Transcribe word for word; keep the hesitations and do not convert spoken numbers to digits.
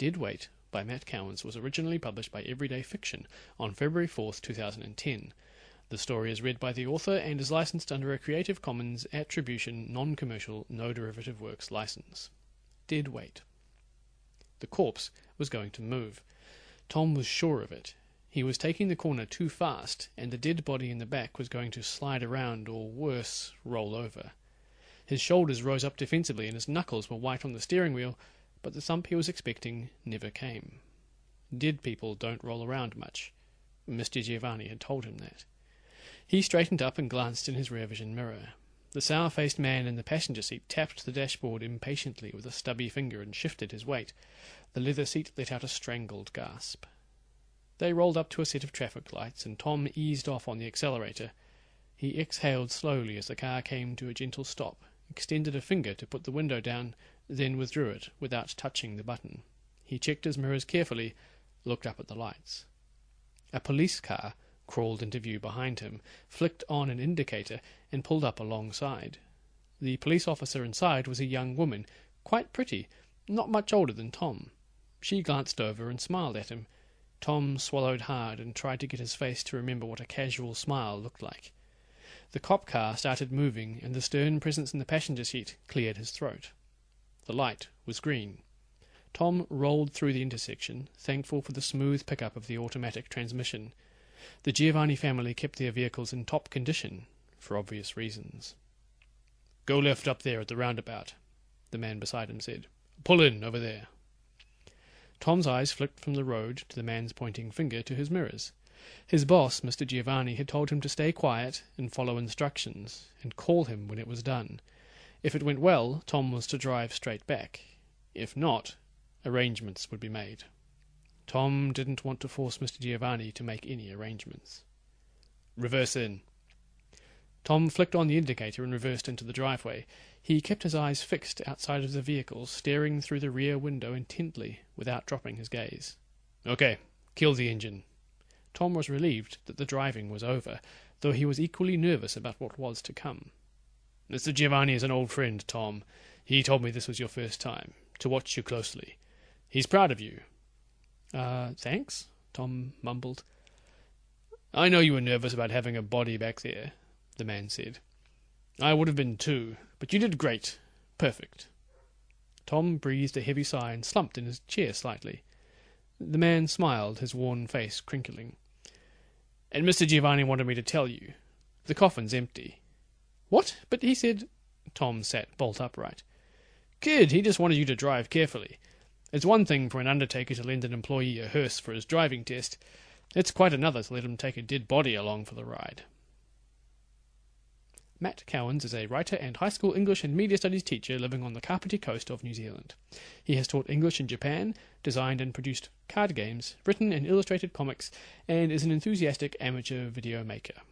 Deadweight by Matt Cowens was originally published by Everyday Fiction on February fourth, two thousand ten. The story is read by the author and is licensed under a Creative Commons Attribution Non-Commercial No Derivative Works license. Deadweight. The corpse was going to move. Tom was sure of it. He was taking the corner too fast, and the dead body in the back was going to slide around or, worse, roll over. His shoulders rose up defensively and his knuckles were white on the steering wheel, but the thump he was expecting never came. Dead people don't roll around much. Mister Giovanni had told him that. He straightened up and glanced in his rear vision mirror. The sour-faced man in the passenger seat tapped the dashboard impatiently with a stubby finger and shifted his weight. The leather seat let out a strangled gasp. They rolled up to a set of traffic lights, and Tom eased off on the accelerator. He exhaled slowly as the car came to a gentle stop, extended a finger to put the window down, then withdrew it without touching the button. He checked his mirrors carefully, looked up at the lights. A police car crawled into view behind him, flicked on an indicator, and pulled up alongside. The police officer inside was a young woman, quite pretty, not much older than Tom. She glanced over and smiled at him. Tom swallowed hard and tried to get his face to remember what a casual smile looked like. The cop car started moving, and the stern presence in the passenger seat cleared his throat. The light was green. Tom rolled through the intersection, thankful for the smooth pickup of the automatic transmission. The Giovanni family kept their vehicles in top condition, for obvious reasons. "Go left up there at the roundabout," the man beside him said. "Pull in over there." Tom's eyes flicked from the road to the man's pointing finger to his mirrors. His boss, Mister Giovanni, had told him to stay quiet and follow instructions, and call him when it was done. If it went well, Tom was to drive straight back. If not, arrangements would be made. Tom didn't want to force Mister Giovanni to make any arrangements. "Reverse in." Tom flicked on the indicator and reversed into the driveway. He kept his eyes fixed outside of the vehicle, staring through the rear window intently, without dropping his gaze. "Okay, kill the engine." Tom was relieved that the driving was over, though he was equally nervous about what was to come. "Mister Giovanni is an old friend, Tom. He told me this was your first time, to watch you closely. He's proud of you." Uh, thanks, Tom mumbled. "I know you were nervous about having a body back there," the man said. "I would have been too, but you did great. Perfect." Tom breathed a heavy sigh and slumped in his chair slightly. The man smiled, his worn face crinkling. "And Mister Giovanni wanted me to tell you. The coffin's empty." "What? But he said—" Tom sat bolt upright. "Kid, he just wanted you to drive carefully. It's one thing for an undertaker to lend an employee a hearse for his driving test. It's quite another to let him take a dead body along for the ride." Matt Cowens is a writer and high school English and media studies teacher living on the Kapiti coast of New Zealand. He has taught English in Japan, designed and produced card games, written and illustrated comics, and is an enthusiastic amateur video maker.